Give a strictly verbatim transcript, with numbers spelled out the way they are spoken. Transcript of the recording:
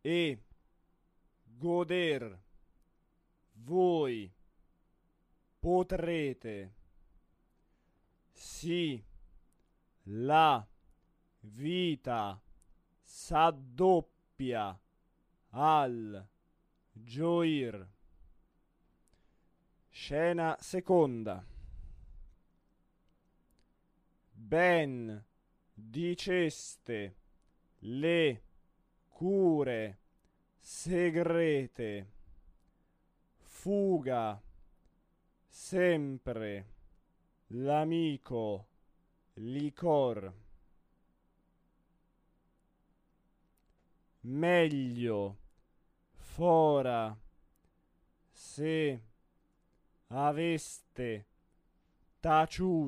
e goder voi potrete, sì, la vita s'addoppia al gioir. Scena seconda. Ben diceste le cure segrete, fuga sempre l'amico licor. Meglio fora se aveste taciuto